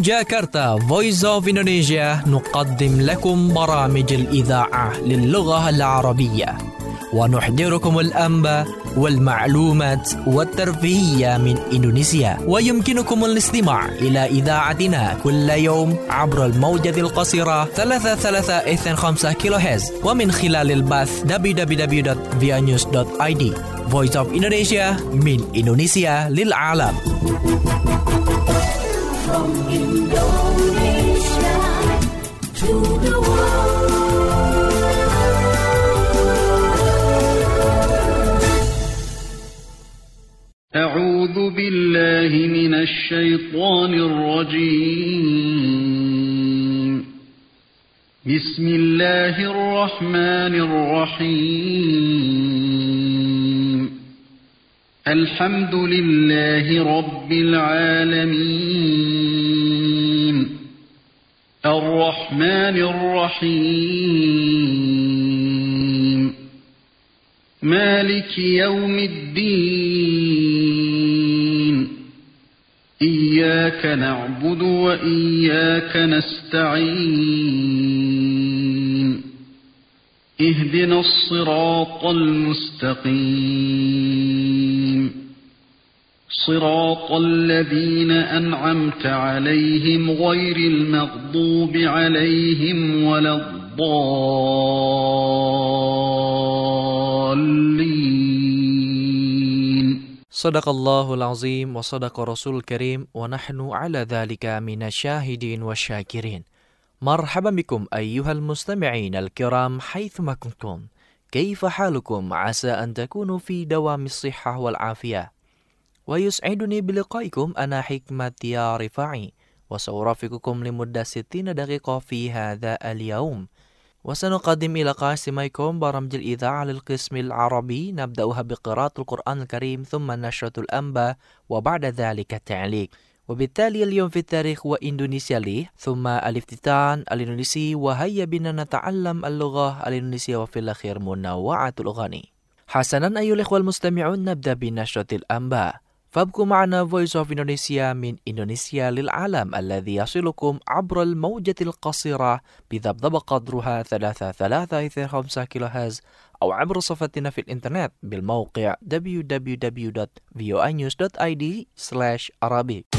من جاكرتا Voice of Indonesia نقدم لكم برامج الإذاعة للغة العربية ونحضركم الأنباء والمعلومات والترفيهية من إندونيسيا. ويمكنكم الاستماع إلى إذاعتنا كل يوم عبر الموجة القصيرة 3325 كيلوهرتز ومن خلال البث www.vianews.id. Voice of Indonesia من إندونيسيا للعالم. From Indonesia to the world. أعوذ بالله من الشيطان الرجيم. بسم الله الرحمن الرحيم. الحمد لله رب العالمين. الرحمن الرحيم. مالك يوم الدين. إياك نعبد وإياك نستعين. اهدنا الصراط المستقيم. صراط الذين أنعمت عليهم غير المغضوب عليهم ولا الضالين. صدق الله العظيم وصدق رسول الكريم ونحن على ذلك من الشاهدين والشاكرين. مرحبا بكم أيها المستمعين الكرام حيثما كنتم. كيف حالكم؟ عسى أن تكونوا في دوام الصحة والعافية. ويسعدني بلقائكم أنا حكمة يا رفاعي وسأرافقكم لمدة 60 دقيقة في هذا اليوم. وسنقدم إلى قاسميكم برامج الإذاعة للقسم العربي نبدأها بقراءة القرآن الكريم ثم نشرة الأنباء وبعد ذلك التعليق. وبالتالي اليوم في التاريخ وإندونيسيا لي ثم الافتتان الإندونيسي وهيا بنا نتعلم اللغة الإندونيسية وفي الأخير منوعات الأغاني. حسنا أيها الإخوة المستمعون نبدأ بنشرة الأنباء فابقوا معنا Voice of Indonesia من إندونيسيا للعالم الذي يصلكم عبر الموجة القصيرة بذبذب قدرها 3325 كيلوهرتز أو عبر صفحتنا في الإنترنت بالموقع www.voanews.id/arabic.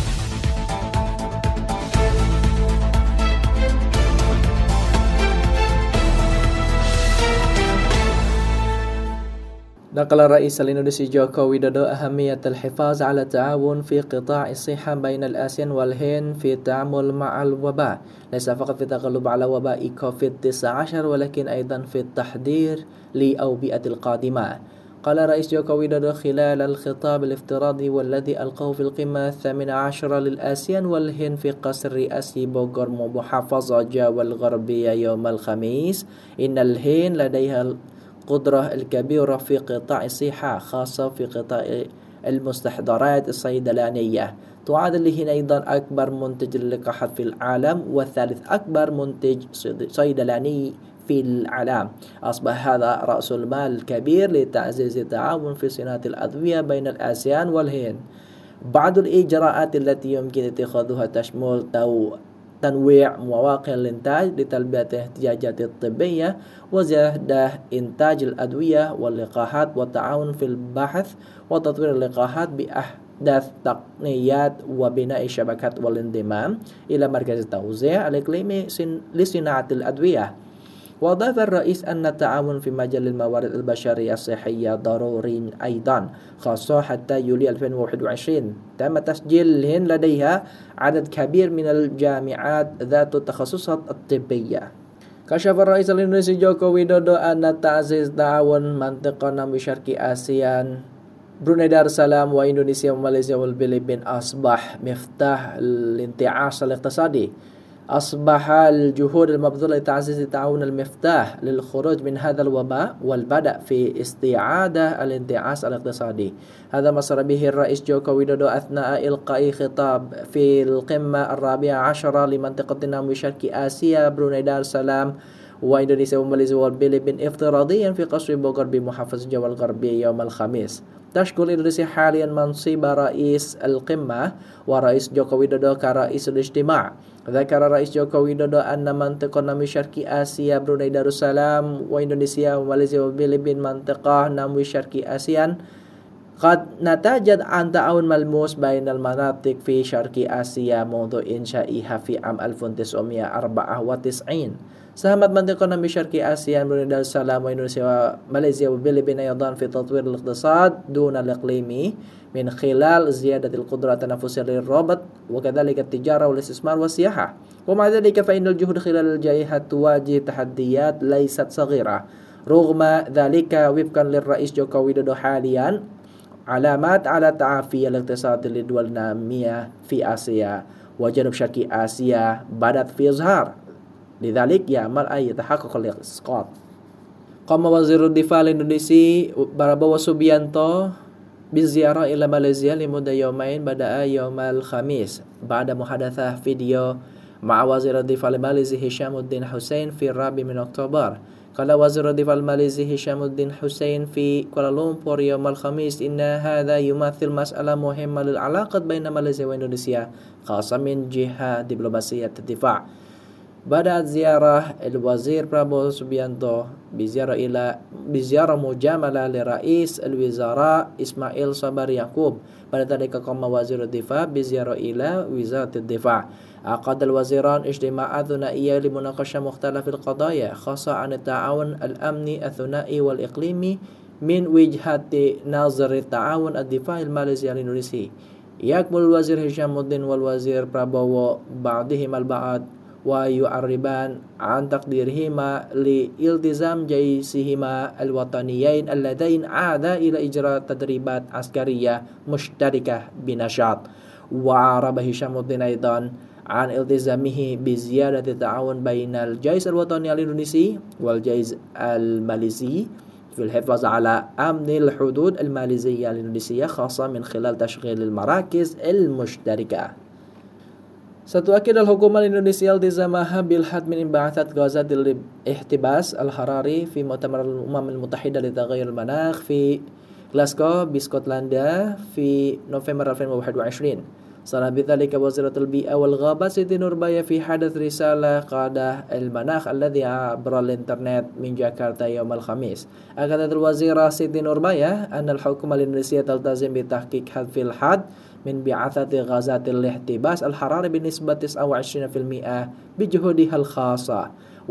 نقل الرئيس الإندونيسي جوكو ويدودو أهمية الحفاظ على التعاون في قطاع الصحة بين الآسيان والهند في التعامل مع الوباء، ليس فقط في التغلب على وباء كوفيد-19 ولكن أيضا في التحضير للأوبئة القادمة. قال الرئيس جوكو ويدودو خلال الخطاب الافتراضي والذي ألقاه في القمة 18 للآسيان والهند في قصر الرئاسي بوغور محافظة جاوا الغربية يوم الخميس إن الهند لديها القدرة الكبيرة في قطاع الصحة خاصة في قطاع المستحضرات الصيدلانية. تعد الهند أيضا أكبر منتج للقاحات في العالم والثالث أكبر منتج صيدلاني في العالم. أصبح هذا رأس المال الكبير لتعزيز التعاون في صناعة الأدوية بين الآسيان والهند. بعض الإجراءات التي يمكن اتخاذها تشمل تنويع مواقع الإنتاج لتلبية الاحتياجات الطبية وزيادة إنتاج الأدوية واللقاحات والتعاون في البحث وتطوير اللقاحات بأحدث تقنيات وبناء شبكات والانضمام إلى مركز التوزيع الإقليمي لصناعة الأدوية. وأضاف الرئيس أن التعاون في مجال الموارد البشرية الصحية ضروري أيضا خاصة حتى يوليو 2021 تم تسجيل الهند لديها عدد كبير من الجامعات ذات التخصصات الطبية. كشف الرئيس الإندونيسي جوكو ويدودو أن تعزيز تعاون منطقة بشرق آسيا بروناي دارسلام وإندونيسيا وماليزيا والفلبين أصبح مفتاح الانتعاش الاقتصادي. أصبح الجهود المبذولة لتعزيز التعاون المفتاح للخروج من هذا الوباء والبدء في استعادة الانتعاش الاقتصادي. هذا ما صر به الرئيس جوكو ويدودو أثناء إلقاء خطاب في القمة 14 لمنطقة النمو شرق آسيا بروناي دارسلام وإندونيسيا وماليزيا والفلبين افتراضيا في قصر بوغر بمحافظة جوا الغربية يوم الخميس. تشكل إندونيسيا حاليا منصب رئيس القمة ورئيس جوكو ويدودو كرئيس الاجتماع. ذكر رئيس جوكو ويدودو أن منطقة نمو شرقي آسيا بروني دارussalam وإندونيسيا وماليزيا والفلبين منطقة نمو شرقي آسيا قد نتجت عن تعاون ملموس بين المناطق في شرق آسيا منذ إنشائها في عام 1994. ساهمت منطقة نمو شرق آسيا بروني دارussalam وإندونيسيا وماليزيا والفلبين أيضا في تطوير الاقتصاد دون الإقليمي من خلال زيادة القدرة التنافسية للربط وكذلك التجارة والاستثمار والسياحة. ومع ذلك فإن الجهود خلال الجائحة تواجه تحديات ليست صغيرة. رغم ذلك وفقا للرئيس جوكو ويدودو حاليا علامات على تعافي الاقتصاد للدول النامية في آسيا وجنوب شرق آسيا بدأت في إظهار. لذلك يأمل أن يتحقق الإسقاط. قام وزير الدفاع الإندونيسي براbowo Subianto بالزيارة إلى ماليزيا لمدة يومين بدأ يوم الخميس بعد محادثة فيديو مع وزير الدفاع الماليزي هشام الدين حسين في 4 أكتوبر. قال وزير الدفاع الماليزي هشام الدين حسين في كوالالمبور يوم الخميس إن هذا يمثل مسألة مهمة للعلاقة بين ماليزيا وإندونيسيا خاصة من جهة دبلوماسية الدفاع. بدأت زيارة الوزير براbowo Subianto بزيارة مجاملة لرئيس الوزراء إسماعيل صبر يعقوب. بعد ذلك قام وزير الدفاع بزيارة إلى وزارة الدفاع. عقد الوزيران اجتماعات ثنائية لمناقشة مختلف القضايا خاصة عن التعاون الأمني الثنائي والإقليمي من وجهة نظر التعاون الدفاعي الماليزي الإندونيسي. يكمل الوزير هشام الدين والوزير براbowo بعضهما البعض ويعربان عن تقديرهما لالتزام جيشهما الوطنيين اللذين عادا إلى إجراء تدريبات عسكرية مشتركة بنشاط. وعرب هشام الدين أيضا عن التزامه بزيادة التعاون بين الجيش الوطني الإندونيسي والجيش الماليزي في الحفاظ على أمن الحدود الماليزية الإندونيسية خاصة من خلال تشغيل المراكز المشتركة. ستؤكد الحكومة الإندونيسية التزامها بالحد من انبعاثات غازات الاحتباس الحراري في مؤتمر الأمم المتحدة لتغير المناخ في غلاسكو باسكتلندا في نوفمبر 2021. صرح بذلك وزيرة البيئة والغابة سيدي نوربايا في حدث رسالة قادة المناخ الذي عبر الإنترنت من جاكرتا يوم الخميس. أكدت الوزيرة سيدي نوربايا أن الحكومة الإندونيسية تلتزم بتحقيق حذف الحد من انبعاثات غازات الاحتباس الحراري بنسبة 29% بجهودها الخاصة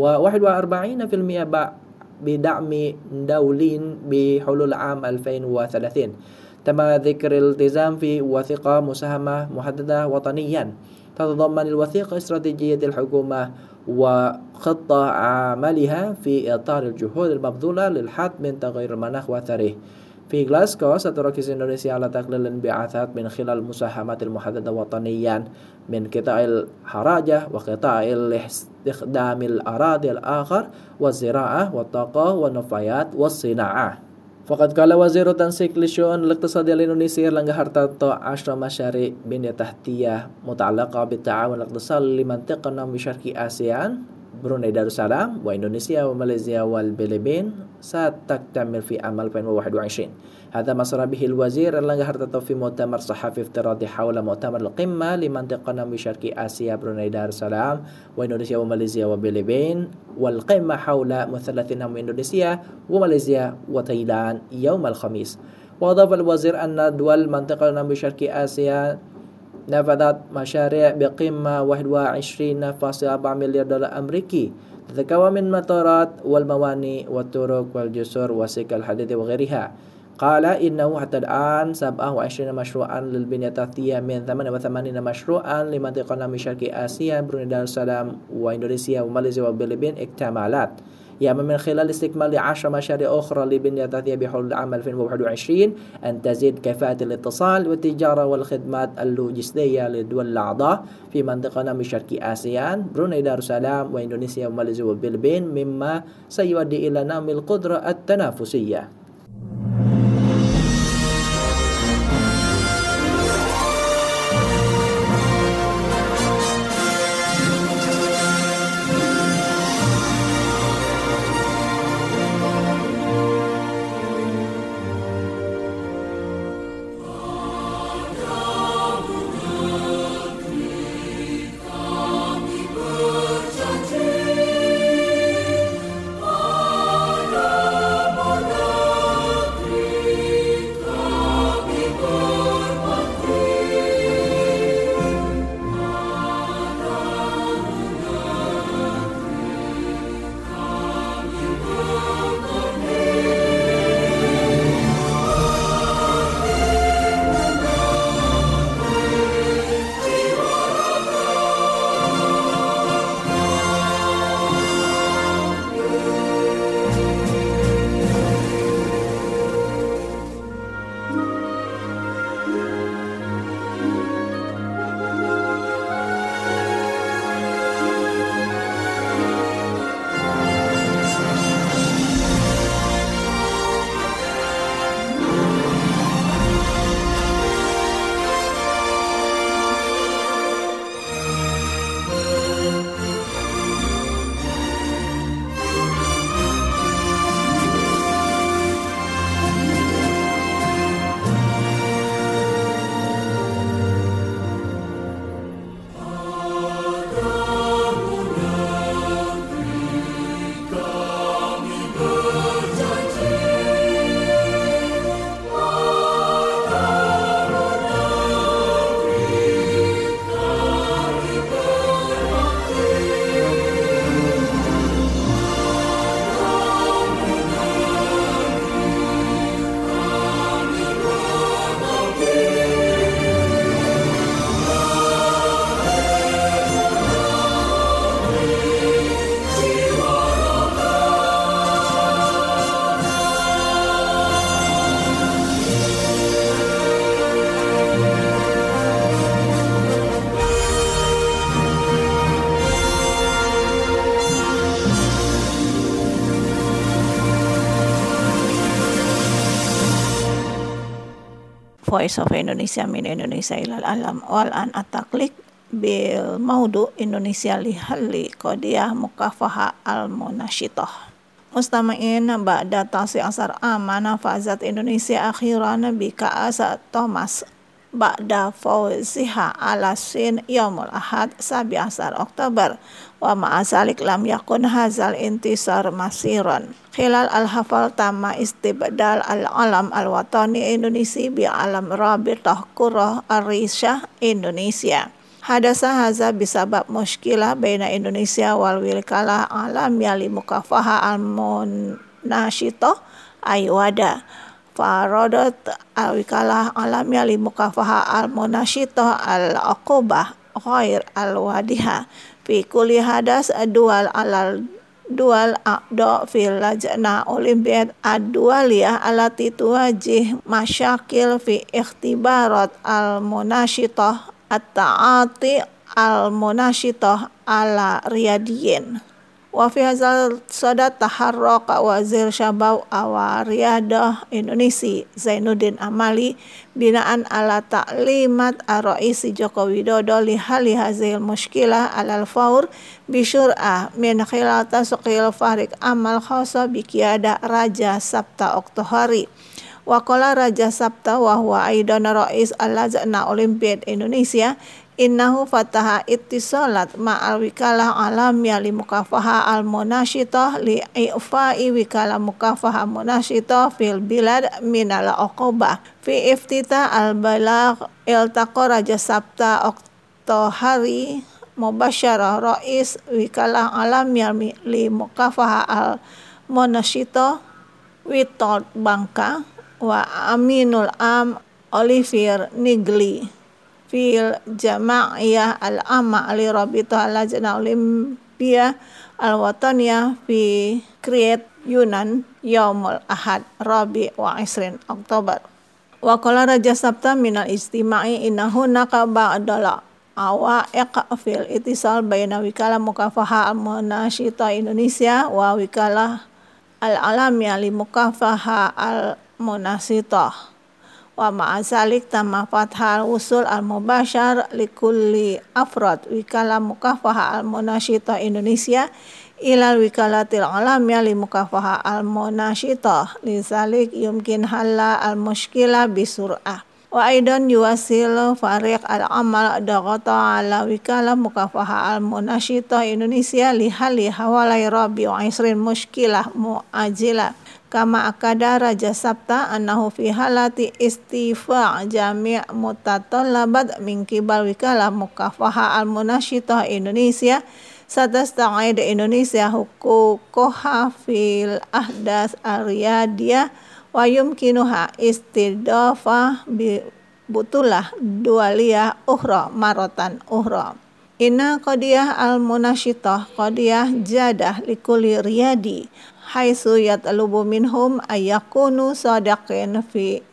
و41% بدعم دولي بحلول عام 2030. تم ذكر الالتزام في وثيقة مساهمة محددة وطنيا تتضمن الوثيقة استراتيجية الحكومة وخطة عملها في إطار الجهود المبذولة للحد من تغير المناخ وأثره. في غلاسكو ستركز إندونيسيا على تقليل الانبعاثات من خلال المساهمات المحددة وطنيا من قطاع الحراجة وقطاع استخدام الأراضي الآخر والزراعة والطاقة والنفايات والصناعة. فقد قال وزير التنسيق للشؤون الاقتصادية الإندونيسي إرلangga Hartarto 10 مشاريع بنية تحتية متعلقة بالتعاون الاقتصادي لمنطقة نمو شرقي آسيا بروني دارussalam وإندونيسيا وماليزيا والفلبين ستكتمل في عام 2021. هذا ما صرح به الوزير إرلangga Hartarto في مؤتمر صحفي افتراضي حول مؤتمر القمة لمنطقة نمو شرقي آسيا بروني دارussalam وإندونيسيا وماليزيا والفلبين والقمة حول مثلث نمو إندونيسيا وماليزيا وتايلاند يوم الخميس. وأضاف الوزير أن دول منطقة نمو شرقي آسيا نفذت مشاريع بقيمة 21.4 مليار دولار أمريكي تتكون من مطارات والموانئ والطرق والجسور وسكك الحديد وغيرها. قال إنه حتى الآن 27 مشروعا للبنية التحتية من 88 مشروعا لمنطقة نمو شرقي آسيا بروني دارussalam وإندونيسيا وماليزيا والفلبين اكتملت. يأمل من خلال استكمال 10 مشاريع أخرى لبنية التحتية بحلول عام 2021 أن تزيد كفاءة الاتصال والتجارة والخدمات اللوجستية للدول الأعضاء في منطقة نمو شرقي آسيا بروني دارussalam وإندونيسيا وماليزيا والفلبين مما سيؤدي إلى نمو القدرة التنافسية. Voice of Indonesia min Indonesia ilal alam wal an ataklik bil maudu Indonesia lihalli qadiyah mukafaha al-munashitah. Mustami'in ba'da tasi asar amana fazat Indonesia akhiran bi ka'asa Thomas ba'da fawziha ala sin yaumul ahad 17 Oktober wa ma'asalik lam yakun hazal intisar masiran khilal al-hafal tama istibdal al-alam al-watani Indonesia bi alam rabitah kurah ar-risyah Indonesia. Hadasa haza bisabab muskilah baina Indonesia wal wilkalah alam yali mukafaha al-munashitah aywada farodat al-wikalah alam yali mukafaha al-munashitah al-aqubah ghair al-wadiha fi kulli hadas dual alal dual aqda fil lajna olimpiyad ad-dualiyah alati tuwajih masyakil fi ikhtibarat al-munashitah at-ta'ati al-munashitah ala riyadiyin. Wa fi hadzal sadad taharraqa wazir syabab wa riyadah Indonesia Zainuddin Amali binaan ala ta'limat ar-raisi Joko Widodo li hali hazil mushkilah alal faur bi syur'ah min khilal tasqil farik amal khassa bi qiyada Raja Sabta Oktohari. Waqala Raja Sabta wa huwa aidan rais al-lajna olimpiyad Indonesia innahu fataha ittisalat ma'al wikalah alamiyah li mukafaha al-munashitah li i'fa'i wikalah mukafaha munashitah fil bilad minal uqubah fi iftita al-balagh iltaqa Raja Sabta Oktohari mubasyarah rais wikalah alamiyah li mukafaha al-munashitah Witold Bangka wa Aminul Am Olivier Nigli fil Jama'iyah al-Amma li Rabitah al-Lajna Olimpia al-Wataniyah fi Krete Yunan Yaumul Ahad Rabi wa 20 Oktober. Wa qala Raja Sabta minal istima'i innahu naqa ba'dala awaiq fil ittisal baina wikalah mukafaha al-munashitah Indonesia wa wikalah al-alamiyah li mukafaha al-munashitah wa ma'azalik tamma fathal usul al-mubashar likulli afrad wikalah mukafaha al-munashitah Indonesia ilal wikalatil alamiyah li mukafaha al-munashitah lizalik yumkin halla al-mushkilah bisur'ah wa aidan yuwasil fariq al-amal daghata ala wikalah mukafaha al-munashitah Indonesia li hali hawalai rabi wa 20 mushkilah mu'ajilah kama akada Raja Sabta annahu fi halati istifa' jami' mutatallabat min qibal wikalah mukafaha al-munashitah Indonesia satasta'id Indonesia huquqaha fil ahdas ar-riyadiyah wa yumkinuha istidafah bi butulah dualiyah ukhra maratan ukhra. Inna qadiyah al-munashitah qadiyah jadah likulli riyadi haitsu yatlubu minhum ayyakunu sadaqin fi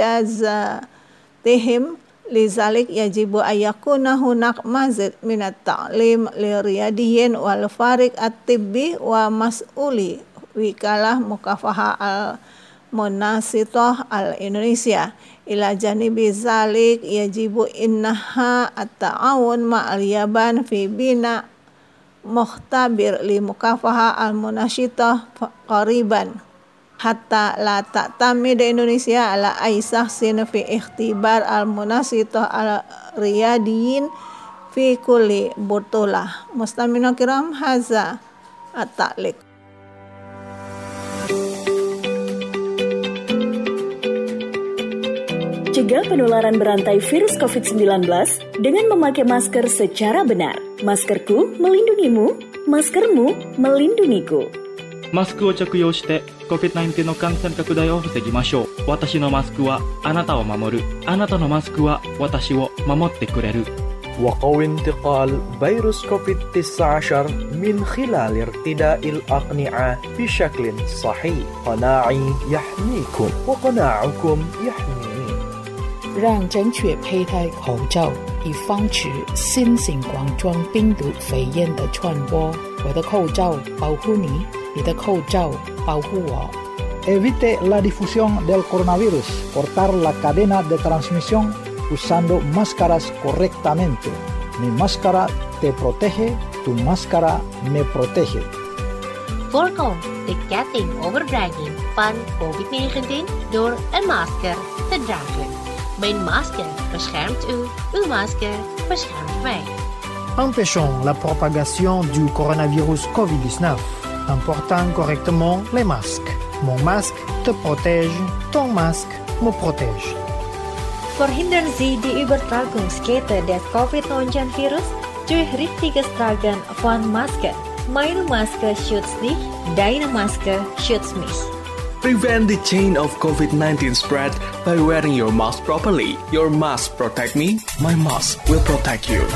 injazatihim lizalik yajibu ayyakuna hunak mazid minat ta'lim liriyadiyin wal farik at-tibbi wa mas'uli wikalah mukafaha al-munashitah al-Indonesia ila janibi zalik yajibu innaha at-ta'awun ma'al yaban fi bina mukhtabir li mukafaha al-munashitah qariban hatta la ta'tamid Indonesia ala aisah sin fi ikhtibar al-munashitah al-riyadiyin fi kulli butulah. Mustamina kiram haza at-ta'liq. Cegah penularan berantai virus COVID-19 dengan memakai masker secara benar. Maskerku melindungimu, maskermu melindungiku. マスクを着用して COVID-19 の感染拡大を防ぎましょう。私のマスクはあなたを守る。あなたのマスクは私を守ってくれる。 وقوي انتقال فيروس كوفيد-19 من خلال ارتداء الأقنعة بشكل صحيح. قناعي يحميكم وقناعكم يحميني. 让正确佩戴口罩，以防止新型冠状病毒肺炎的传播。我的口罩保护你，你的口罩保护我。 Evite la difusión del coronavirus. Cortar la cadena de transmisión usando máscaras correctamente. Mi máscara te protege, tu máscara me protege. Voorkom de ketting overdraging van COVID-19 door een masker te dragen. Mijn masker beschermt u, uw masker beschermt mij. Empêchons la propagation du coronavirus COVID-19 en portant correctement les masques. Mon masque te protège, ton masque me protège. Verhindern Sie die Übertragungskette des COVID-19-Virus durch richtiges Tragen von Maske. Meine Maske schützt dich, deine Maske schützt mich. Prevent the chain of COVID-19 spread by wearing your mask properly. Your mask protect me, my mask will protect you.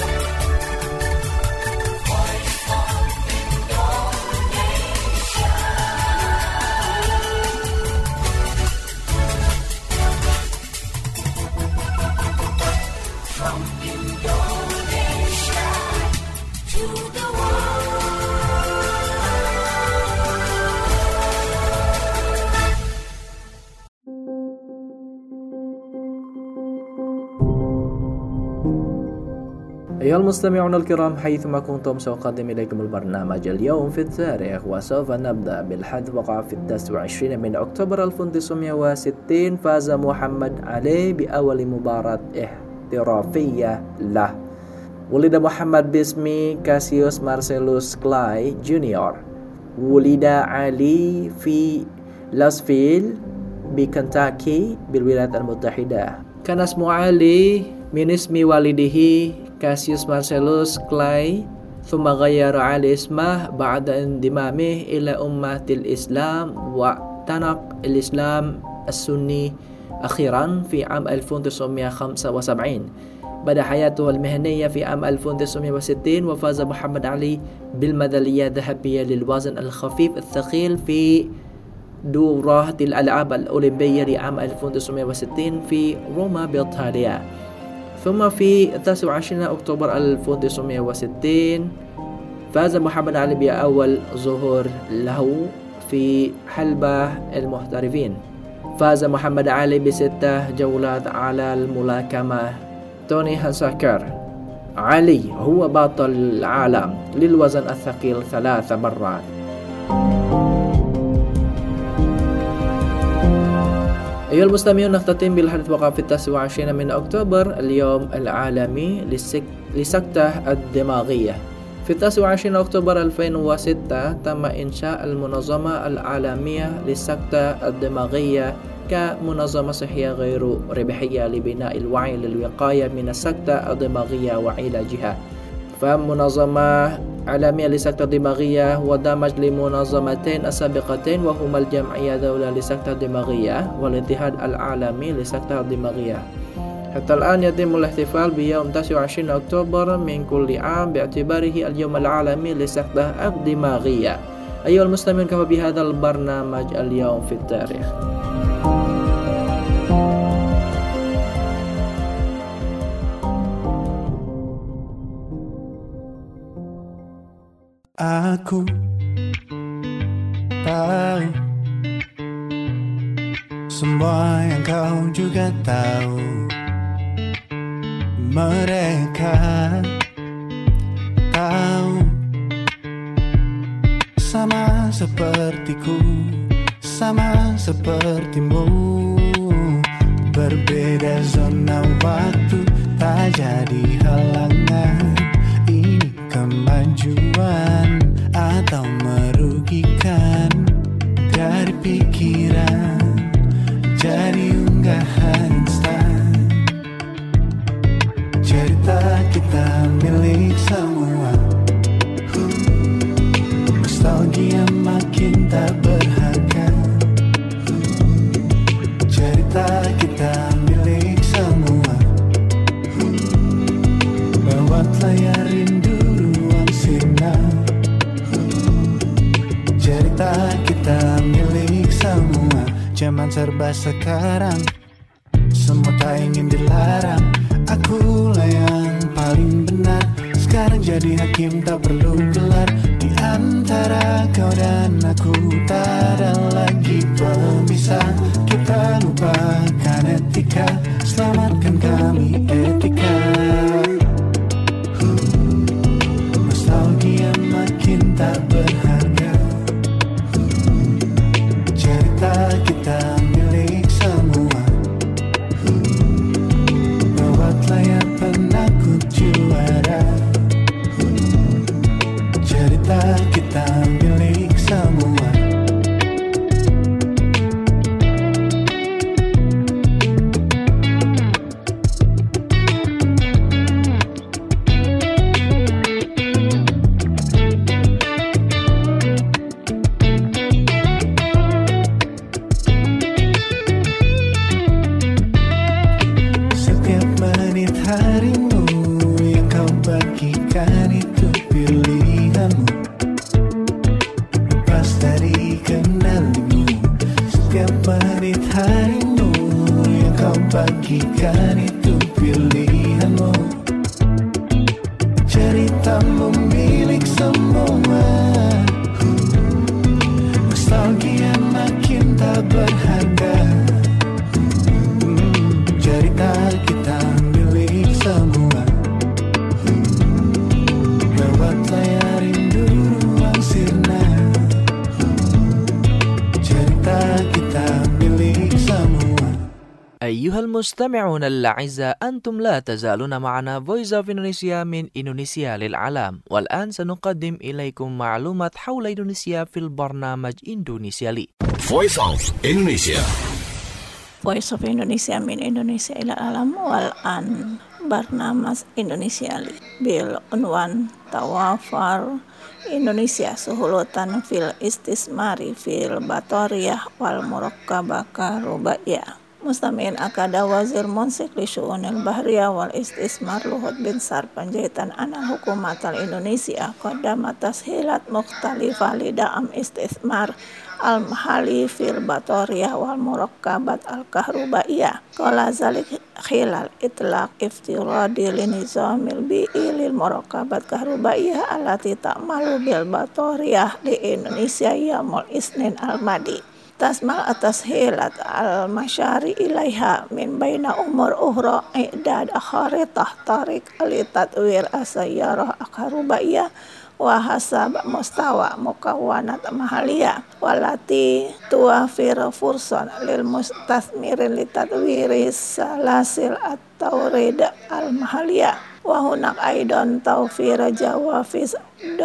أيها المستمعون الكرام حيثما كنتم سأقدم إليكم البرنامج اليوم في التاريخ وسوف نبدأ بالحدث وقع في 29 من أكتوبر 1960 فاز محمد علي بأول مباراة احترافية له. ولد محمد باسم كاسيوس مارسيلوس كلاي جونيور. ولد علي في لاسفيل بكنتاكي بالولايات المتحدة. كان اسم علي من اسم والده كاسيوس مارسيلوس كلاي ثم غير علي اسمه بعد انضمامه إلى أمة الإسلام واعتنق الإسلام السني أخيرا في عام 1975. بدأ حياته المهنية في عام 1960 وفاز محمد علي بالميدالية الذهبية للوزن الخفيف الثقيل في دورة الألعاب الأولمبية لعام 1960 في روما بإيطاليا. ثم في 29 أكتوبر 1960 فاز محمد علي بأول ظهور له في حلبة المحترفين. فاز محمد علي ب6 جولات على الملاكمة توني هانساكر. علي هو بطل العالم للوزن الثقيل 3 مرات. أيها المستمعون نختتم بالحدث وقع في 29 من أكتوبر اليوم العالمي للسكتة الدماغية. في 29 أكتوبر 2006 تم إنشاء المنظمة العالمية للسكتة الدماغية كمنظمة صحية غير ربحية لبناء الوعي للوقاية من السكتة الدماغية وعلاجها. فمنظمة عالمية للسكتة الدماغية ودمج لمنظمتين السابقتين وهما الجمعية الدولية للسكتة الدماغية والاتحاد العالمي للسكتة الدماغية. حتى الآن يتم الاحتفال بيوم 29 أكتوبر من كل عام باعتباره اليوم العالمي للسكتة الدماغية. أيها المستمعون كفى بهذا البرنامج اليوم في التاريخ. Aku tahu semua yang kau juga tahu. Mereka tahu sama sepertiku, sama sepertimu. Berbeda zona waktu tak jadi halangan. Ini kemajuan atau merugikan dari pikiran jadi unggahan instan. Cerita kita milik semua. Nostalgia makin tak berharga. Cerita kita milik semua. Lewat layar rindu ruang sirna. Cerita kita milik semua. Zaman serba sekarang, semua tak ingin dilarang. Akulah yang paling benar. Sekarang jadi hakim tak perlu gelar. Di antara kau dan aku tak ada lagi Setiap menit harimu yang kau bagikan itu pilihanmu. Ceritamu milik semua. Nostalgia makin tak berharga. Cerita kita milik semua. Lewat layar rindu ruang sirna. Cerita kita milik semua. أيها المستمعون الأعزاء، أنتم لا تزالون معنا Voice of Indonesia من إندونيسيا للعالم. والآن سنقدم إليكم معلومات حول إندونيسيا في البرنامج إندونيسيا لي. Voice of Indonesia. Voice of Indonesia من إندونيسيا إلى العالم. والآن برنامج إندونيسيا لي بالعنوان توافر إندونيسيا سهولة في الاستثمار في البطارية والمركبة كهربائية. Mustami'in akada Wazir Munsik li Syu'unil Bahriyah wal Istismar Luhut bin Sar Panjaitan anal Hukumatal Indonesia qadama tashilat mukhtalifah li da'am istismar al-mahali fil batariyah wal murakkabat al-kahrubaiyah. Qala zalik khilal itlaq iftiradi li nizamil bi'i lil murakkabat kahrubaiyah allati ta'malu bil batariyah di Indonesia yamul isnin al-madi. Tasmal atas hilat al-masyari ilaiha min baina umur uhra i'dad akharitah tarik alitatwir asayyarah akharubaiyah wa hasab mustawa mukawanat mahaliyah walati tuafir fursan lil mustasmirin litatwiri salasil at-tawrid al-mahaliyah wa hunak aidan tawfir jawafis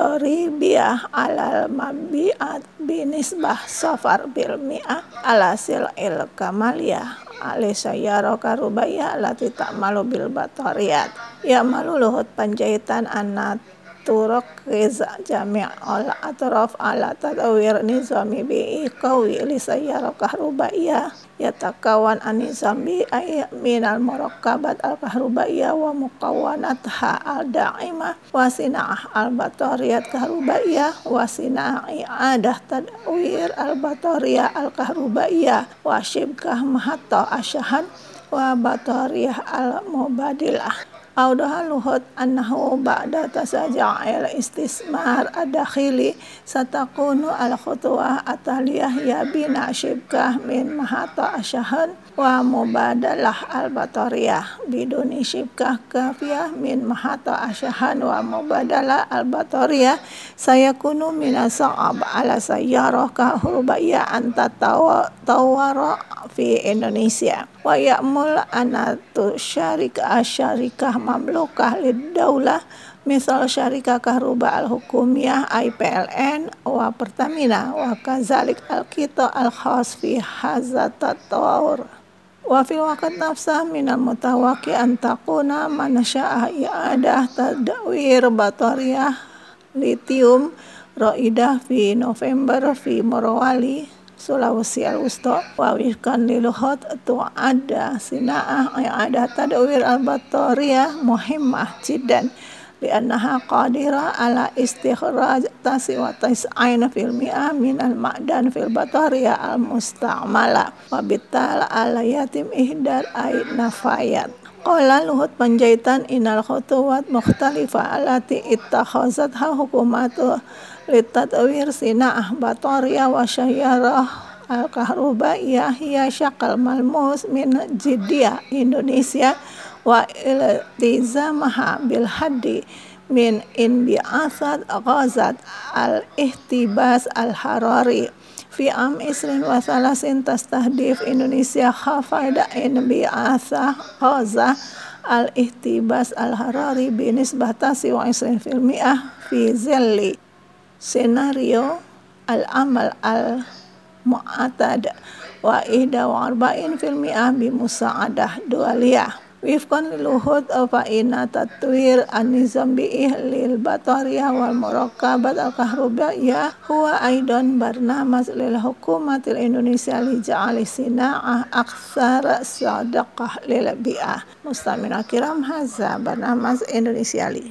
doribiyah alal mabi'at binisbah safar bil mi'ah ala sil'il kamaliyah alisayyaro karubaiyah alati ta'malu bil batariyat ya malu Luhut Panjaitan anat turuk riza jami'ul atraf ala tadawir nizami bi'i qawi lisayyaro kahrubaiyah yatakawan anizam bi'i minal murakkabat al-kahrubaiyah wa mukawanatha al-da'imah wa sina'ah al-batariyat kahrubaiyah wa sina'i adah tadawir al-batariyah al-kahrubaiyah wa shibkah mahatta asyahan wa batariyah al-mubadilah. Audaha Luhut annahu ba'da tasaja'il istismar ad-dakhili satakunu al-khutwah ataliyah ya bina shibkah min mahata asyahan wa mubadalah al-batariyah biduni shibkah kafiyah min mahata asyahan wa mubadalah al-batariyah sayakunu minasa'ab ala sayyarah kahrubaiyah anta tawara fi Indonesia wa ya'mul anatu syarikah mamlukah lid-daulah misal syarikah kahruba al-hukumiyah IPLN wa Pertamina wa kazalik al-qita al-khas fi hazat at-tawur wa fil waqt nafsah minal mutawaqi an taquna man sya'a i'adah tadawir batariyah litium raidah fi November fi Morowali Sulawesi al-Wusta wa wifkan liluhut tu'adda sina'ah i'adah tadawir al-batariyah muhimmah jiddan li'annaha qadira ala istikhraj wa tis'ain fil mi'ah min al-ma'dan fil batariyah al-musta'mala wa bittala ala yatim ihdar ay nafayat. Qala Luhut Panjaitan inal khutuwat mukhtalifah allati ittakhazatha hukumatu litatwir sina'ah batariyah wa syayyarah al-kahrubaiyah hiya syakal malmus min jiddiyah Indonesia wa iltizamaha bil haddi min inbi'asat ghazat al-ihtibas al-harari fi am isrin wa salasin tastahdif Indonesia khafada inbi'asah ghazah al-ihtibas al-harari binisbah tasi wa isrin fil mi'ah fi zilli senario al-amal al-mu'atad wa ihda wa arba'in fil mi'ah bi musa'adah dualiyah wifkan Luhut fa inna tatwir an-nizam bi'ih lil batariyah wal murakkabat al-kahrubaiyah huwa aidan barnamaj lil hukumatil Indonesia li ja'ali sina'ah aktsara sadaqah lil bi'ah. Mustamina kiram hadza barnamaj Indonesia li.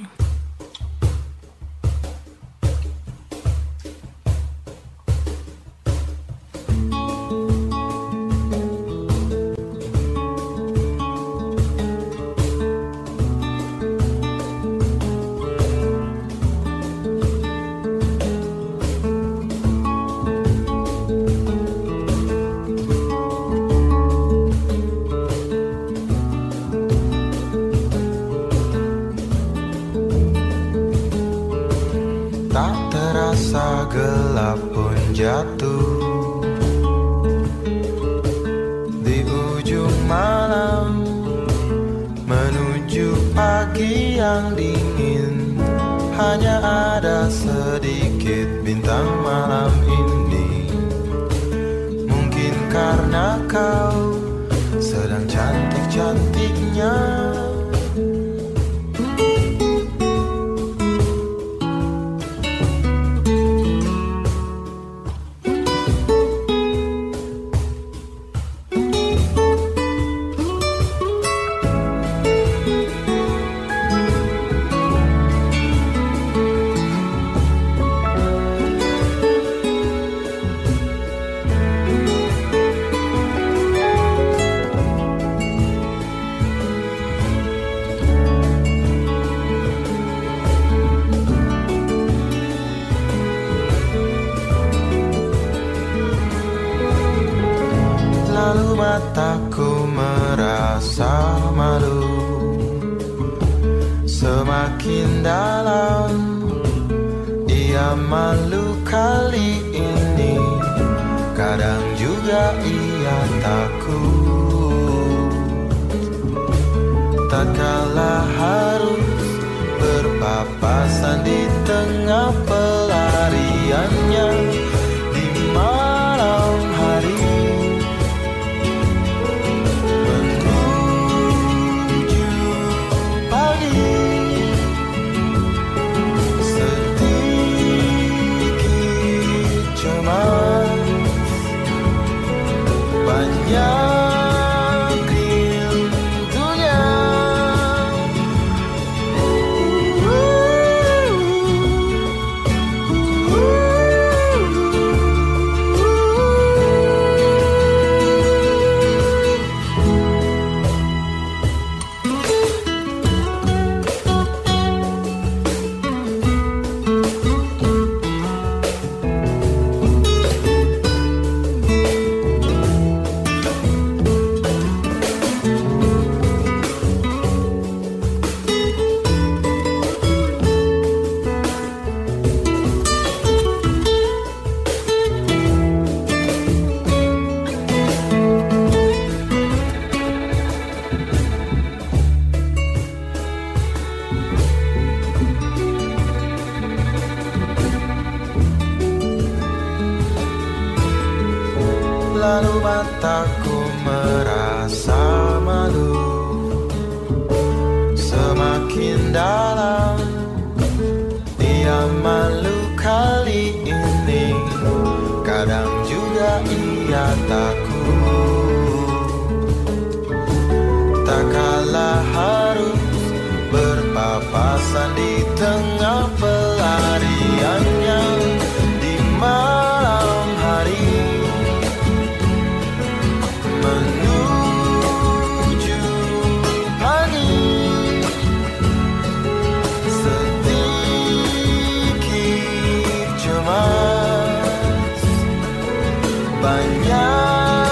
yang dingin, hanya ada sedikit bintang malam ini. Mungkin karena kau sedang cantik-cantiknya. Mataku merasa malu, semakin dalam ia malu kali ini. Kadang juga ia takut, tak kalah harus berpapasan di tengah pelariannya di malam hari. Banyak rindunya, lalu mataku merasa malu, semakin dalam ia malu kali ini. Kadang juga ia takut, tak kalah harus berpapasan di tengah pelariannya di malam hari. Menuju pagi, sedikit cemas, banyak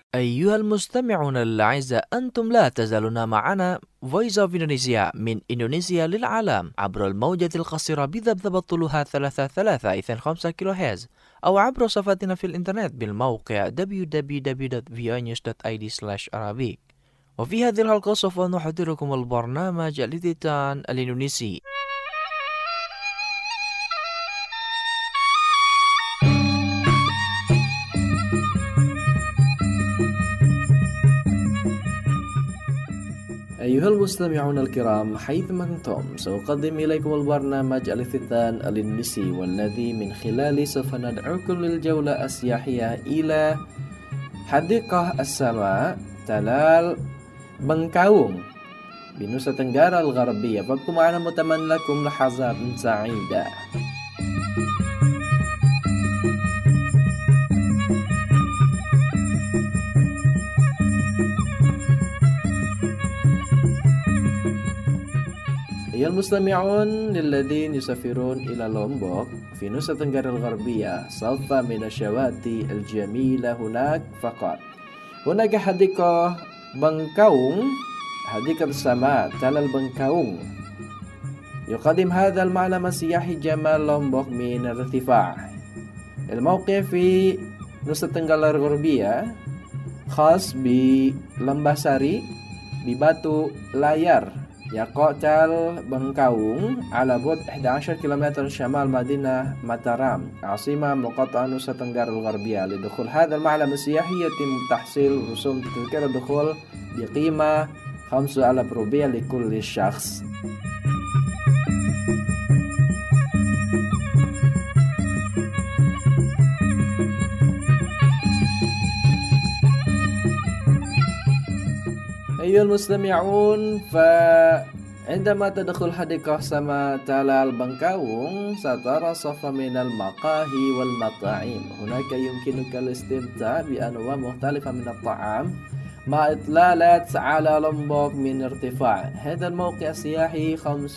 أيها المستمعون الأعزاء، أنتم لا تزالون معنا Voice of Indonesia من إندونيسيا للعالم عبر الموجة القصيرة بذبذبة طولها 3325 كيلو هرتز، أو عبر صفحتنا في الإنترنت بالموقع www.voanews.id/arabic. وفي هذه الحلقة سوف نحضركم البرنامج التيتان الإندونيسي. أيها المستمعون الكرام حيثما أنتم، سأقدم إليكم البرنامج التيتان الإندونيسي، والذي من خلاله سوف ندعوكم للجولة السياحية إلى حديقة السماء تلال بنكاوung بنوسا تنغارا الغربية. فابقوا معنا متمنى لكم لحظات سعيدة. أيها المستمعون للذين يسافرون إلى لومبوك في نوسا تنغارا الغربية، سوف من الشواطئ الجميلة هناك فقط. هناك حديقة بنكاوung، حديقة السماء تلال بنكاوung، يقدم هذا المعلم السياحي جمال لومبوك من الارتفاع. الموقع في نوسا تنغارا الغربية خاص بلembah Sari بباتو لاير يقع تل بنكاوung على بعد 11 كيلومتر شمال مدينة ماتارام عاصمة مقاطعة نوسا تنغارا الغربية. لدخول هذا المعلم السياحي يتم تحصيل رسوم تذكرة الدخول بقيمة 5,000 روبية لكل شخص. أيها المستمعون، فعندما تدخل حديقة سماء تلال بنكاوung سترى صفا من المقاهي والمطاعم. هناك يمكنك الاستمتاع بأنواع مختلفة من الطعام مع إطلالات على لومبوك من ارتفاع. هذا الموقع السياحي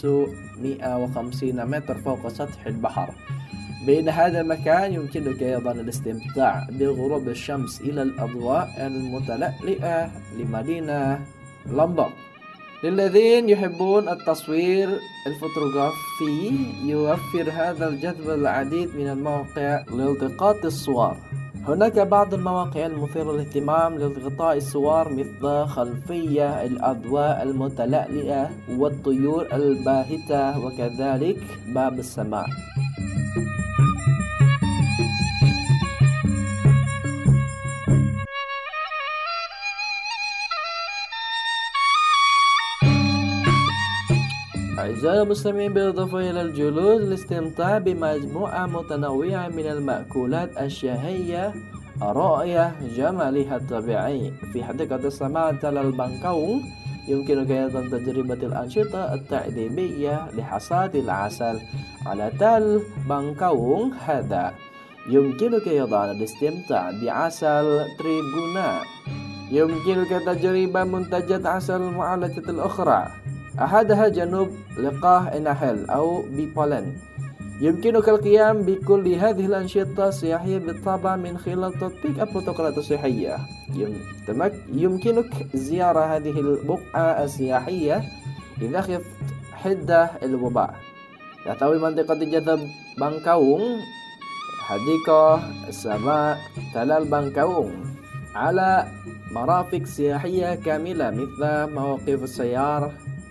550 متر فوق سطح البحر. بين هذا المكان يمكنك أيضا الاستمتاع بغروب الشمس إلى الأضواء المتلألئة لمدينة لومبوك. للذين يحبون التصوير الفوتوغرافي يوفر هذا الجذب العديد من المواقع لالتقاط الصور. هناك بعض المواقع المثيرة للاهتمام لالتقاط الصور مثل خلفية الأضواء المتلألئة والطيور الباهتة وكذلك باب السماء. أعزائي المستمعين، بالإضافة إلى الجلوس للاستمتاع بمجموعة متنوعة من المأكولات الشهية رؤية جمالها الطبيعي في حديقة السماء تلال بنكاوung، يمكنك أيضا تجربة الأنشطة التأديبية لحصاد العسل على تل بنكاوung. هذا يمكنك أيضا الاستمتاع بعسل تريبونا. يمكنك تجربة منتجات عسل المعالجة الأخرى، أحدها جنوب لقاح النحل أو بيبولن. يمكنك القيام بكل هذه الأنشطة السياحية بالطبع من خلال تطبيق البروتوكولات الصحية. يمكنك زيارة هذه البقعة السياحية إذا خفت حدة الوباء. تحتوي منطقة جذب بنكاوung حديقة السماء تلال بنكاوung على مرافق سياحية كاملة مثل مواقف السيارة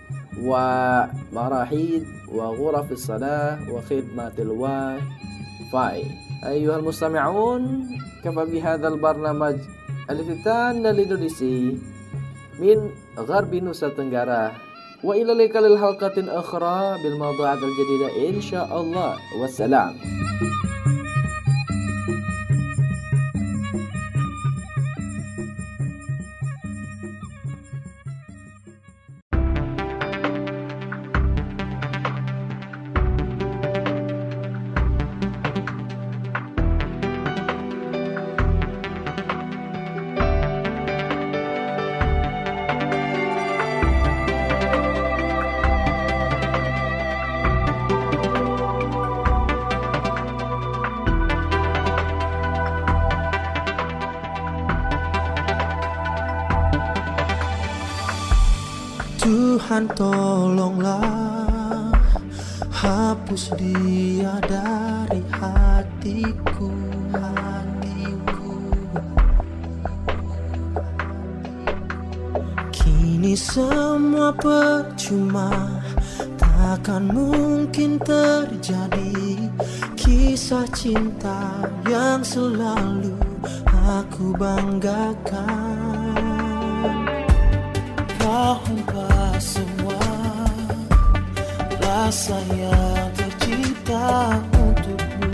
ومراحيض وغرف الصلاة وخدمة الواي فاي. أيها المستمعون، كفى بهذا البرنامج التيتان الإندونيسي من غرب نوسا تنغارا، وإلى اللقاء للحلقة أخرى بالموضوعات الجديدة إن شاء الله، والسلام. Tuhan tolonglah hapus dia dari hatiku. Kini semua percuma, takkan mungkin terjadi kisah cinta yang selalu aku banggakan. Kau hempah semua rasa yang tercipta untukmu.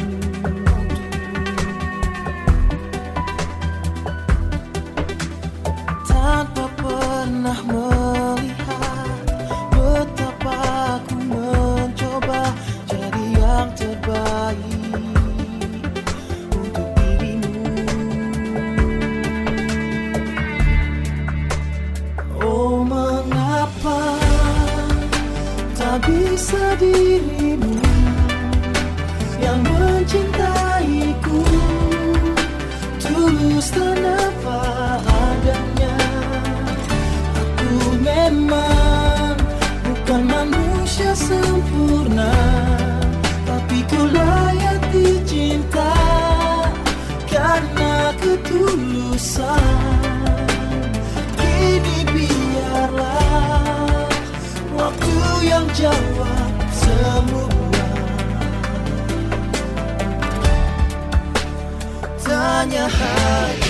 Tanpa pernah melihat betapa aku mencoba jadi yang terbaik untuk dirimu. Oh, mengapa tak bisa dirimu yang mencintaiku tulus tanpa adanya. Aku memang bukan manusia sempurna, tapi ku layak dicinta karena ketulusan. Kini biarlah waktu yang jawab semua. Tanya hatiku.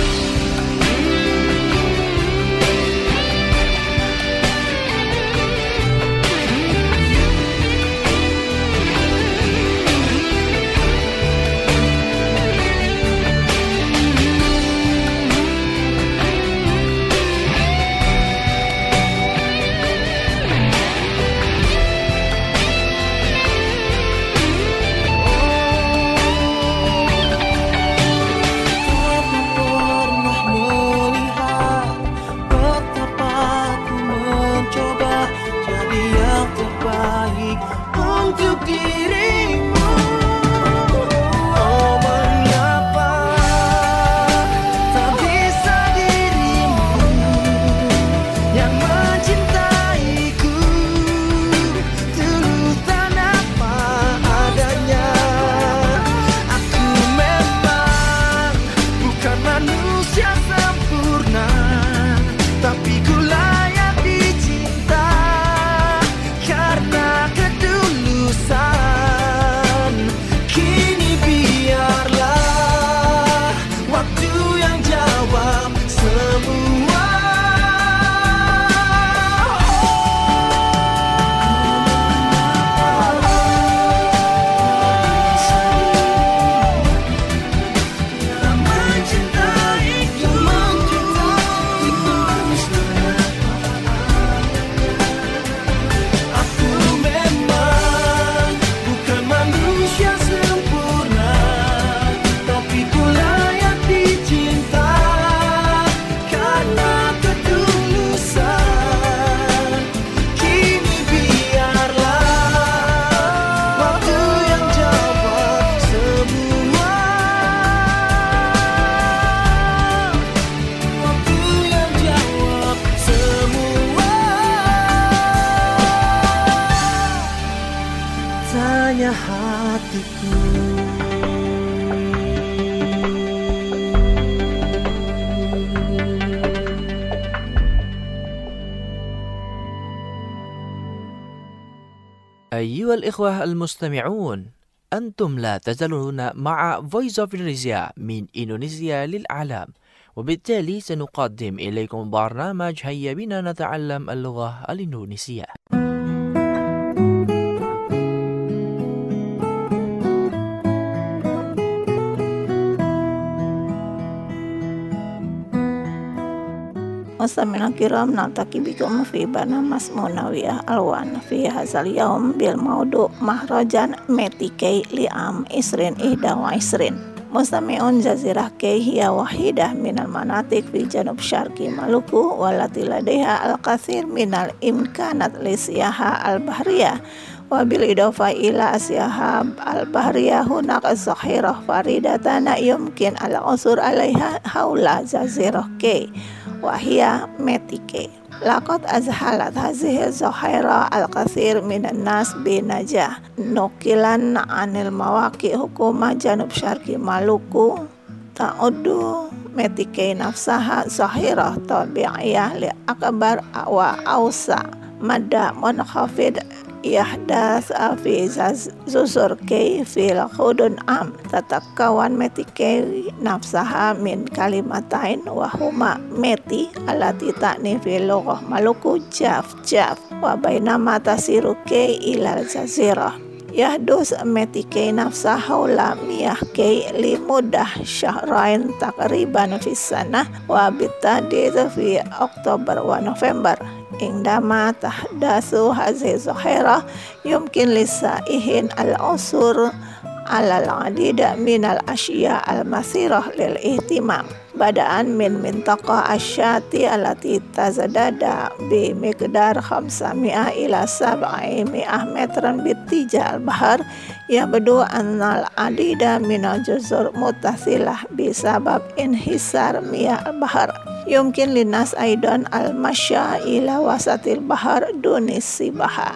Untuk dirimu. Oh, mengapa tak bisa dirimu yang mencintaiku tulus tanpa adanya. Aku memang bukan manusia sempurna, tapi ku layak dicinta karena ketulusan. Kini biarlah waktu yang jawab semua. Yang mencintaiku aku memang bukan manusia sempurna, tapi ku layak dicinta karena ketulusan. Kini biarlah waktu yang jawab semua. Waktu yang jawab semua. Tanya hatiku. أيها الإخوة المستمعون، أنتم لا تزالون مع Voice of Indonesia من إندونيسيا للعالم، وبالتالي سنقدم إليكم برنامج هيا بنا نتعلم اللغة الإندونيسية. مستمعينا الكرام، نلتقي بكم في برنامج منوية ألوان في هذا اليوم بالموضوع مهرجان ميتيكي لعام 2021. مستمعون، جزيرة كي هي واحدة من المناطق في جنوب شرق مالوكو، والتي لديها الكثير من الإمكانات للسياحة البحرية. وبالإضافة إلى السياحة البحرية، هناك ظاهرة فريدة يمكن العثور عليها حول جزيرة كي، وهي ميتيكي. لقد أزحلت هذه الظاهرة الكثير من الناس بنجاح. نقلا عن المواقع حكومة جنوب شرق مالوكو تعد متيكي نفسها ظاهرة طبيعية لأكبر وأوسع مدى منخفض يحدث في جزر كي في الغضون عام. تتكون متيكي نفسها من كلمتين وهما متي التي تعني في اللغة مالوكو جاف وبينما تسير كي إلى الجزيرة. يحدث متيكي نفسه حول مياه كي لمدة شهرين تقريبا في السنة وبالتحديد في أكتوبر ونوفمبر. عندما تحدث هذه الظاهرة يمكن للسائحين العثور على العديد من الأشياء المثيرة للاهتمام، بدءا من منطقة الشاطئ التي تزداد بمقدار 500 إلى 700 مترا باتجاه البحر. يبدو أن العديد من الجزر متصلة بسبب انحسار مياه البحر. يمكن للناس أيضا المشي إلى وسط البحر دون السباحة.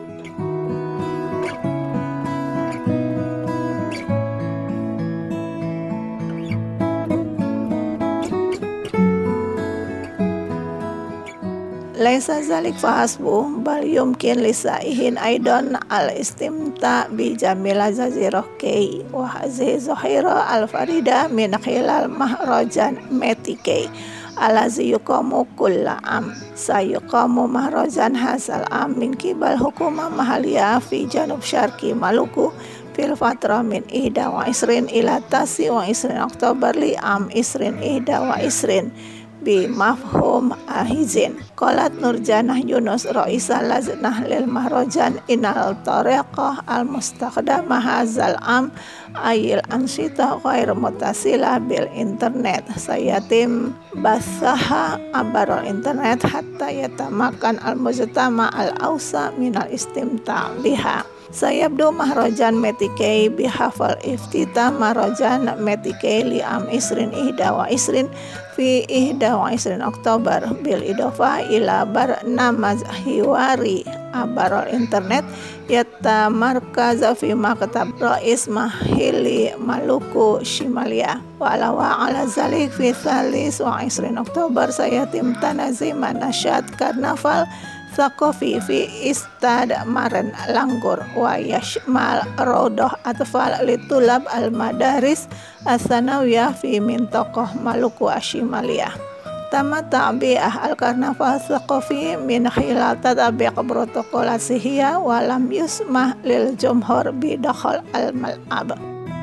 ليس ذلك فحسب، بل يمكن للسائحين أيضا الاستمتاع بجميل جزيرة كي، وهذه الظاهرة الفريدة من خلال مهرجان متيكي الذي يقام كل عام. سيقام مهرجان هذا العام من قبل حكومة محلية في جنوب شرق مالوكو في الفترة من 21 إلى 29 أكتوبر لعام 2021 بمفهوم أهيزين. قالت نورجانة يونس رئيسة لجنة للمهرجان إن الطريقة المستخدمة هذا العام أي الأنشطة غير متصلة بالإنترنت سيتم بثها عبر الإنترنت حتى يتمكن المجتمع الأوسع من الاستمتاع بها. سيبدو مهرجان متيكي بحفل افتتاح مهرجان متيكي لعام 2021 في 21 أكتوبر بالإضافة إلى برنامج حواري عبر الإنترنت يتمركز في مكتب رئيس محلي مالوكو شمالية. وعلاوة على ذلك في 23 أكتوبر سيتم تنظيم نشاط كرنفال ثقافي في استاد مارن لانغور ويشمل روضة أطفال لطلاب المدارس الثانوية في منطقة مالوكو الشمالية. تم تعبئة الكرنفال الثقافي من خلال تطبيق بروتوكول صحية ولم يسمح للجمهور بدخول الملعب.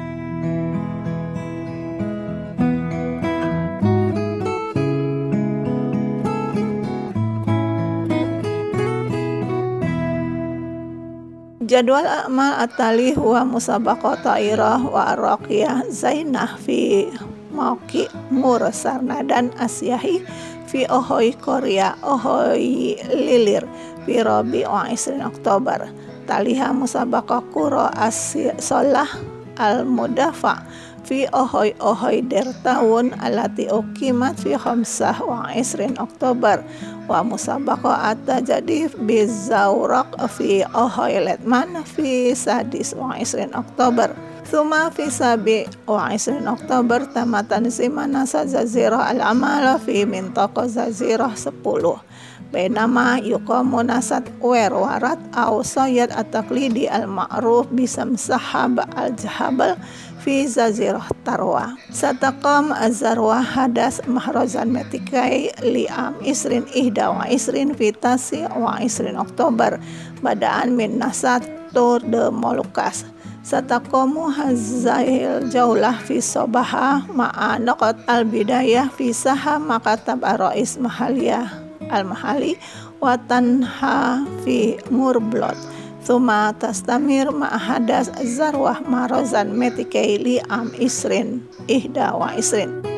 جدول أعمال التالي هو مسابقة طائرة وراقية زينة في موقع مور سرنادان آسياي في أوهوي كوريا أوهوي ليلير في 24 أكتوبر. تليها مسابقة كرة الصلاة المدافع في أوهوي ديرتاون التي أقيمت في 25 أكتوبر، ومسابقة التجديف بالزورق في أوهوي لتمان في 26 أكتوبر. ثم في 27 أكتوبر تم تنظيم نشاط جزيرة العمل في منطقة جزيرة 10، بينما يقام نشاط ورورات أو صيد التقليدي المعروف باسم سحاب الجبل في جزيرة تروى. ستقام الذروة حدث مهرجان متيكي لعام 2021 في 29 أكتوبر بدءا من نشاط تور دي مولوكاس. ستقوم هذه الجولة في صباحها مع نقط البداية في ساحة مكتب الرئيس المحلي وتنهى في موربلوت، ثم تستمر مع حدث الذروة مهرجان متيكي لعام 2021.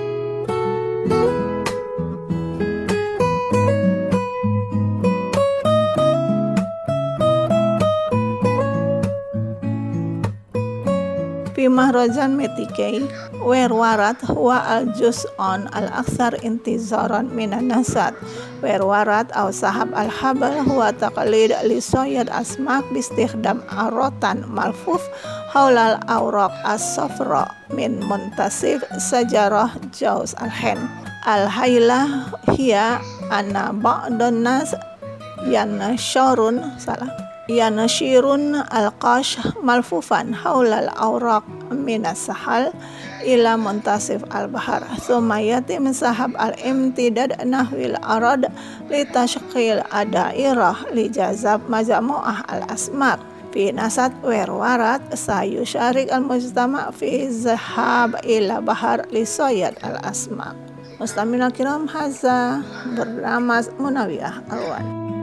في mahrajan metikei werwarat huwa al-juz'un al-aksar intizaran minan nasat werwarat aw sahab al-habal huwa taqlid li soyad asmak bistikhdam arotan malfuf haulal awraq as-safra min muntasif sajarah jauz al-hen al-haylah hiya anna ba'dan nas yanashirun al-qash malfufan haulal awraq minas sahal ila muntasif al-bahar thumma yatim sahab al-imtidad nahwil arad li tashqil adairah li jazab majmu'ah al-asmak fi nasat werwarat sayusharik al-mujtama fi zahab ila bahar li soyad al-asmak. Mustamina kiram haza bernama Munawiyah Alwan.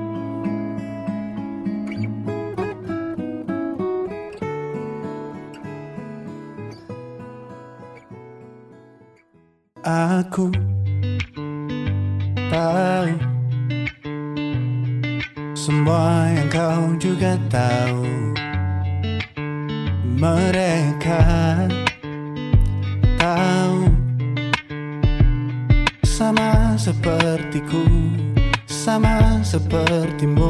Aku tahu semua yang kau juga tahu. Mereka tahu sama sepertiku, sama sepertimu.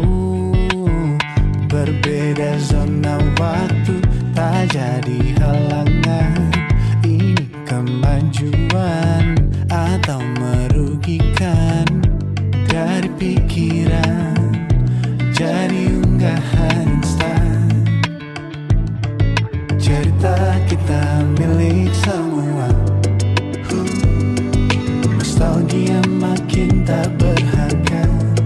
Berbeda zona waktu tak jadi halangan. Ini kemajuan atau merugikan. Dari pikiran jadi unggahan instan. Cerita kita milik semua. Nostalgia makin tak berharga.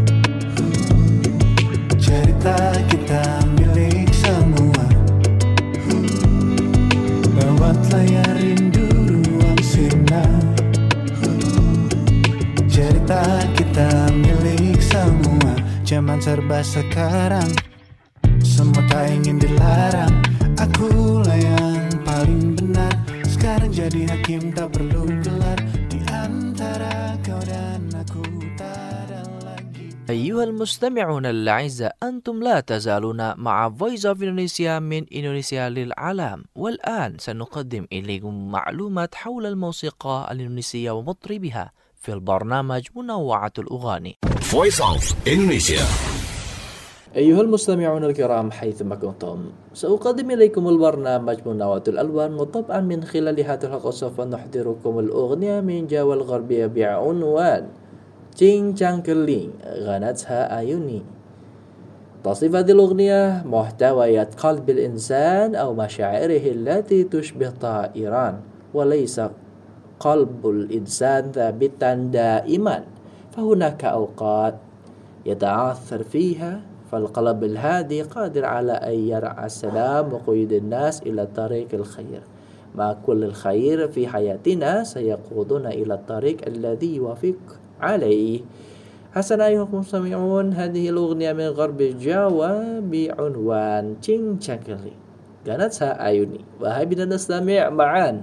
Cerita kita milik semua. Lewat layar rindu ruang sinar. Cerita kita milik semua. Zaman serba sekarang, semua tak ingin dilarang. Akulah yang paling benar. Sekarang jadi hakim tak perlu gelar. Di antara kau dan aku tak ada lagi. أيها المستمعون الأعزاء، أنتم لا تزالون مع Voice of Indonesia من إندونيسيا للعالم. والآن سنقدم إليكم معلومات حول الموسيقى الإندونيسية ومطربها في البرنامج منوعة الأغاني. Voice of Indonesia. أيها المستمعون الكرام حيثما كنتم، سأقدم إليكم البرنامج منوعة الألوان، وطبعا من خلال هذه الحلقة سوف نحضركم الأغنية من جاوا الغربية بعنوان Cincang Keling غنتها أيوني. تصف هذه الأغنية محتويات قلب الإنسان أو مشاعره التي تشبه طائران، وليس قلب الإنسان ثابتا دائما، فهناك أوقات يتعثر فيها، فالقلب الهادي قادر على أن يرعى السلام وقيود الناس إلى طريق الخير. مع كل الخير في حياتنا سيقودنا إلى الطريق الذي يوافق عليه. حسنا أيها المستمعون، هذه الأغنية من غرب جاوا بعنوان Cincang Keling غنتها أيوني، وهيا نستمع معا.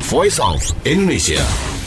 Voice of Indonesia.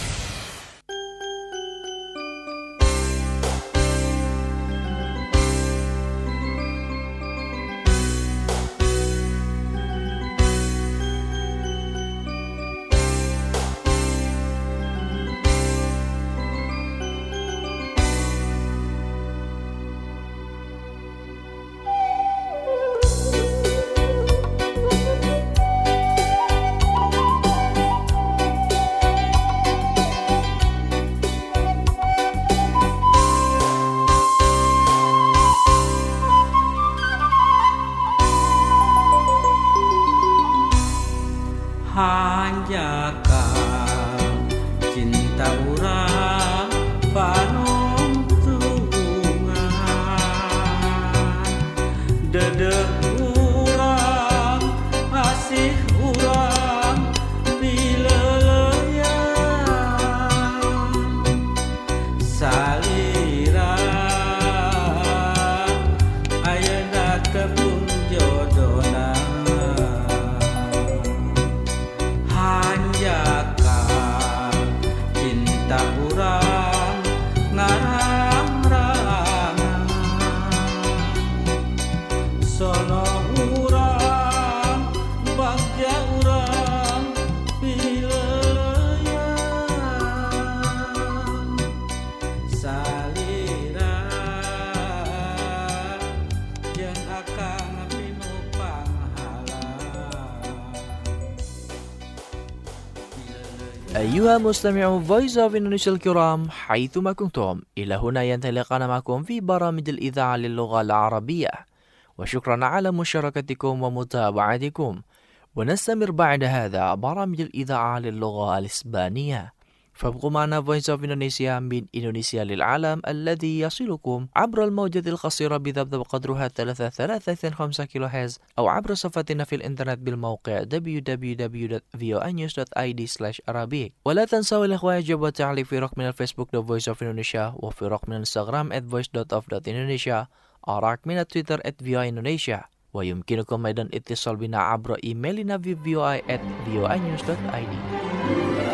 Hanjakang cinta urang panuntungan dedek urang asih urang pileleyan salira ayeuna kebun jodona cinta urang ngarang-rangan sono urang bagja urang pileleyan salira jeung akang pinupang أيها مستمعو Voice of Indonesia الكرام حيثما كنتم، إلى هنا ينتهي لقاءنا معكم في برامج الإذاعة للغة العربية، وشكرا على مشاركتكم ومتابعتكم. ونستمر بعد هذا برامج الإذاعة للغة الإسبانية، فابقوا معنا Voice of Indonesia من إندونيسيا للعالم الذي يصلكم عبر الموجة القصيرة بذبذب قدرها 3.325 كيلوهرتز أو عبر صفحتنا في الإنترنت بالموقع www.voanews.id/arabic. ولا تنسوا الإخوة إعجاب وتعليق في رقم الفيسبوك The Voice of Indonesia، وفي رقم الانستغرام @voice.of.indonesia، رقم التويتر @voaindonesia. ويمكنكم أيضا اتصال بنا عبر إيميلنا في voi@voanews.id.